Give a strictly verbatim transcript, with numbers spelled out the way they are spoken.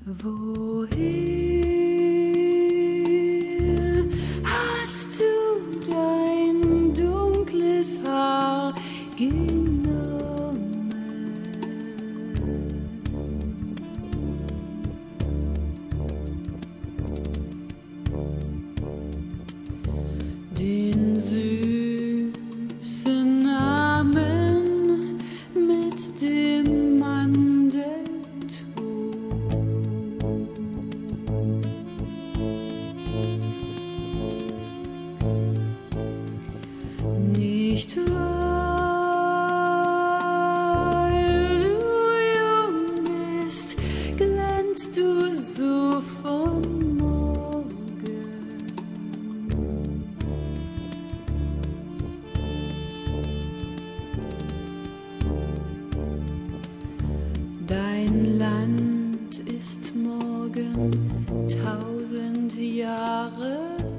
Woher hast du dein dunkles Haar genommen? Den süßen Namen mit dem Mandelton. Nicht weil du jung bist, glänzt du so vom Morgen. Dein Land ist morgen tausend Jahre